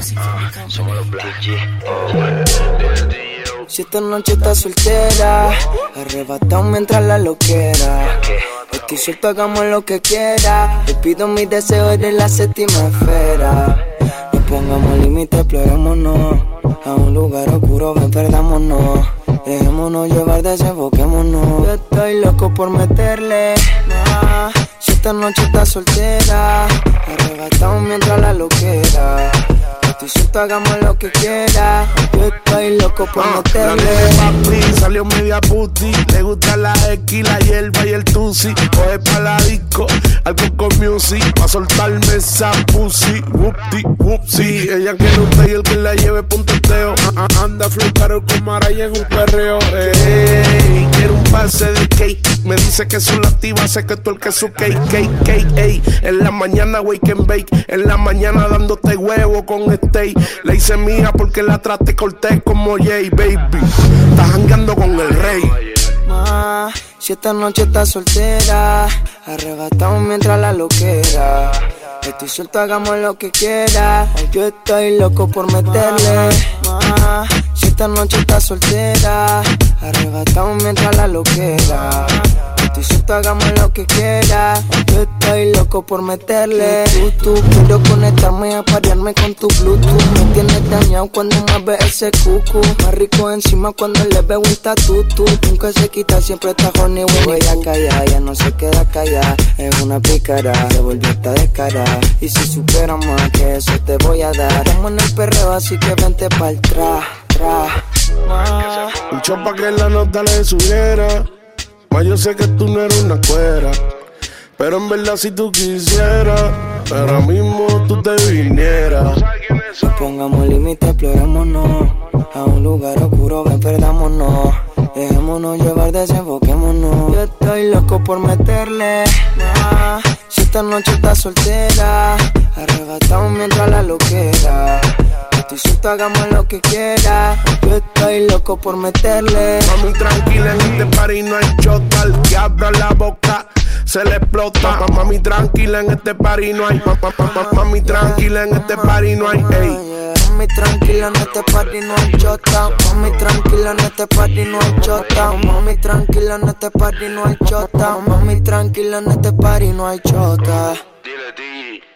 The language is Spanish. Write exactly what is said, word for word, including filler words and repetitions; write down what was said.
Ah, somos los Black G. Si esta noche estás soltera, arrebatado mientras la loquera. Estoy suelto, hagamos lo que quiera. Te pido mis deseos, eres la séptima esfera. No pongamos límites, explorémonos. A un lugar oscuro, ven, perdámonos. Dejémonos llevar, desenfoquémonos. Yo estoy loco por meterle. Nah. Si esta noche estás soltera, arrebatado mientras la loquera. Estoy suelto, hagamos lo que quiera. Yo estoy loco por uh, meterle. La papi salió media puti. Le gusta la X, la hierba y el tusi. Coge pa' la disco, al Coco Music. Pa' soltarme esa pussy. Whoopty, whoopsie. Ella quiere un taller que la lleve puntoteo. Uh, anda a flotar con Maraya en un perreo. Ey, quiero un pase de cake. Me dice que son la activa, sé que tú el que su cake, cake, cake, ey. En la mañana wake and bake. En la mañana dándote huevo con steak. Le hice mía porque la traté corté como Jay, baby. Estás jangueando con el rey. Ma, si esta noche estás soltera, arrebatado mientras la loquera. Estoy suelto, hagamos lo que quiera. Yo estoy loco por meterle. Ma, si esta noche estás soltera, arrebatado mientras la loquera. Estoy suelto, hagamos lo que quiera. Yo estoy loco por meterle. Tú, tú, quiero conectarme a parearme con tu Bluetooth. Me tienes dañado cuando mueves ese cucu. Más rico encima cuando le veo un tatutu. Nunca se quita, siempre está horny. Voy a callar, ya no se queda callada. Es una pícara, se volvió esta descarada. Y si supieras más que eso te voy a dar. Estamos en el perreo, así que vente pa'l tra, tra. Luchó pa' que la nota le subiera. Mas yo sé que tú no eres una cuera. Pero en verdad si tú quisieras, ahora mismo tú te vinieras. Pongamos límites, explorémonos. A un lugar oscuro, ven, perdámonos. Dejémonos llevar, desenfoquémonos. Yo estoy loco por meterle. Nah. Si esta noche estás soltera, arrebatado mientras la loquera. Estoy suelto, hagamos lo que quiera. Yo estoy loco por meterle. Mami, tranquila, en este party no hay chota. Al que abra la boca se le explota. Mami, tranquila, en este party no hay. Mami, tranquila, en este party no hay. Ey. Mami, tranquila, en este party no hay chota. Mami, tranquila, en este party no hay chota. Mami, tranquila, en este party no hay chota. Mami, tranquila, en este party no hay chota. Dile, D.